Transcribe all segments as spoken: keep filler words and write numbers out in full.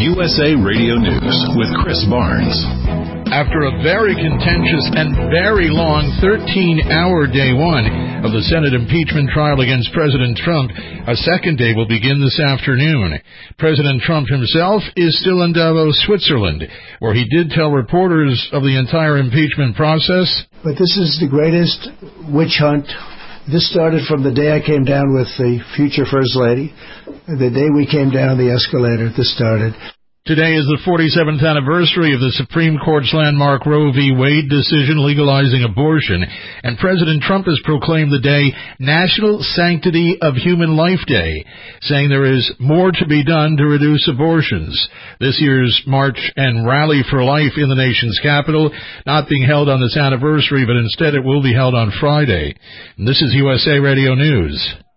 U S A Radio News with Chris Barnes. After a very contentious and very long thirteen-hour day one of the Senate impeachment trial against President Trump, a second day will begin this afternoon. President Trump himself is still in Davos, Switzerland, where he did tell reporters of the entire impeachment process. But this is the greatest witch hunt. This started from the day I came down with the future First Lady. The day we came down the escalator, this started. Today is the forty-seventh anniversary of the Supreme Court's landmark Roe v. Wade decision legalizing abortion, and President Trump has proclaimed the day National Sanctity of Human Life Day, saying there is more to be done to reduce abortions. This year's March and Rally for Life in the nation's capital not being held on this anniversary, but instead it will be held on Friday. And this is U S A Radio News.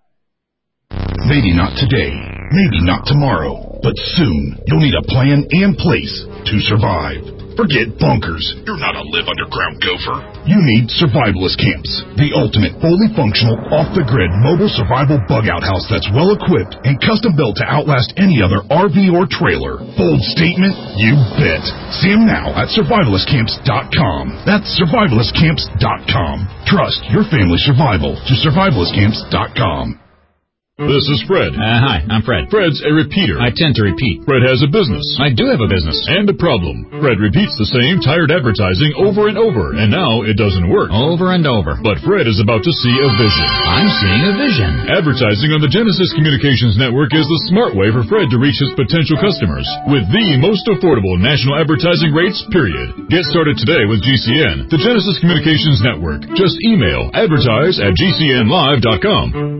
Maybe not today, maybe not tomorrow, but soon you'll need a plan and place to survive. Forget bunkers. You're not a live underground gopher. You need Survivalist Camps, the ultimate fully functional, off-the-grid mobile survival bug-out house that's well-equipped and custom-built to outlast any other R V or trailer. Bold statement? You bet. See them now at survivalist camps dot com. That's survivalist camps dot com. Trust your family's survival to survivalist camps dot com. This is Fred. Uh, hi, I'm Fred. Fred's a repeater. I tend to repeat. Fred has a business. I do have a business. And a problem. Fred repeats the same tired advertising over and over, and now it doesn't work. Over and over. But Fred is about to see a vision. I'm seeing a vision. Advertising on the Genesis Communications Network is the smart way for Fred to reach his potential customers with the most affordable national advertising rates, period. Get started today with G C N, the Genesis Communications Network. Just email advertise at G C N live dot com.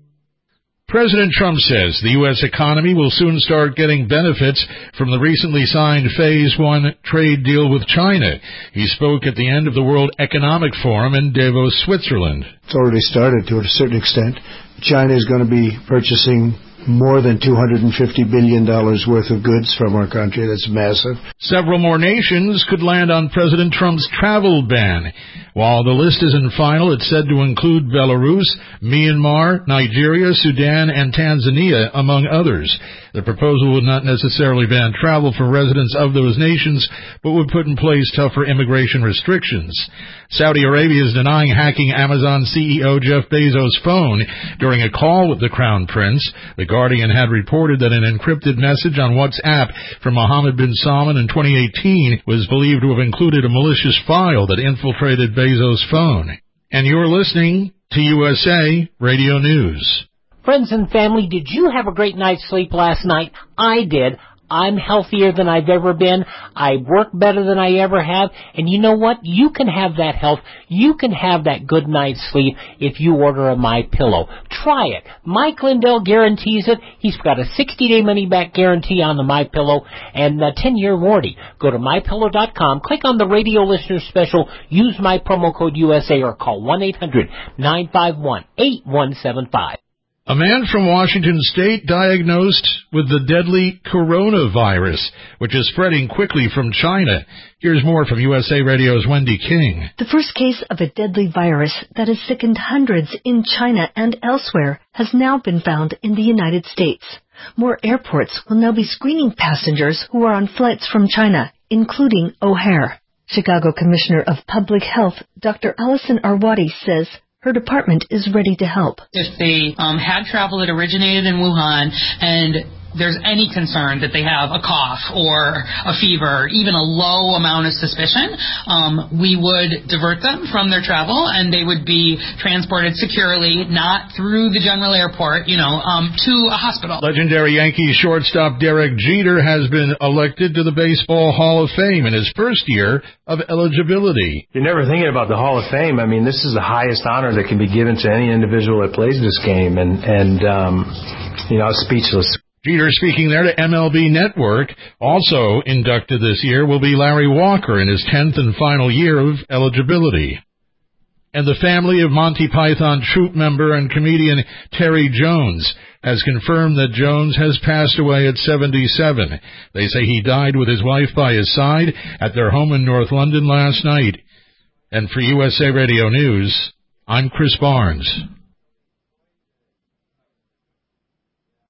President Trump says the U S economy will soon start getting benefits from the recently signed Phase One trade deal with China. He spoke at the end of the World Economic Forum in Davos, Switzerland. It's already started to a certain extent. China is going to be purchasing more than two hundred fifty billion dollars worth of goods from our country. That's massive. Several more nations could land on President Trump's travel ban. While the list isn't final, it's said to include Belarus, Myanmar, Nigeria, Sudan, and Tanzania, among others. The proposal would not necessarily ban travel for residents of those nations, but would put in place tougher immigration restrictions. Saudi Arabia is denying hacking Amazon C E O Jeff Bezos' phone during a call with the Crown Prince. The Guardian had reported that an encrypted message on WhatsApp from Mohammed bin Salman in twenty eighteen was believed to have included a malicious file that infiltrated Bezos' phone. And you're listening to U S A Radio News. Friends and family, did you have a great night's sleep last night? I did. I'm healthier than I've ever been. I work better than I ever have. And you know what? You can have that health. You can have that good night's sleep if you order a MyPillow. Try it. Mike Lindell guarantees it. He's got a sixty-day money-back guarantee on the MyPillow and a ten-year warranty. Go to my pillow dot com, click on the radio listener special, use my promo code U S A or call one eight hundred nine five one eight one seven five. A man from Washington State diagnosed with the deadly coronavirus, which is spreading quickly from China. Here's more from U S A Radio's Wendy King. The first case of a deadly virus that has sickened hundreds in China and elsewhere has now been found in the United States. More airports will now be screening passengers who are on flights from China, including O'Hare. Chicago Commissioner of Public Health, Doctor Allison Arwady, says her department is ready to help. If they um, had travel that originated in Wuhan and there's any concern that they have a cough or a fever, even a low amount of suspicion, um, we would divert them from their travel and they would be transported securely, not through the general airport, you know, um, to a hospital. Legendary Yankees shortstop Derek Jeter has been elected to the Baseball Hall of Fame in his first year of eligibility. You're never thinking about the Hall of Fame. I mean, this is the highest honor that can be given to any individual that plays this game, and, and um, you know, I was speechless. Jeter speaking there to M L B Network. Also inducted this year will be Larry Walker in his tenth and final year of eligibility. And the family of Monty Python troupe member and comedian Terry Jones has confirmed that Jones has passed away at seventy-seven. They say he died with his wife by his side at their home in North London last night. And for U S A Radio News, I'm Chris Barnes.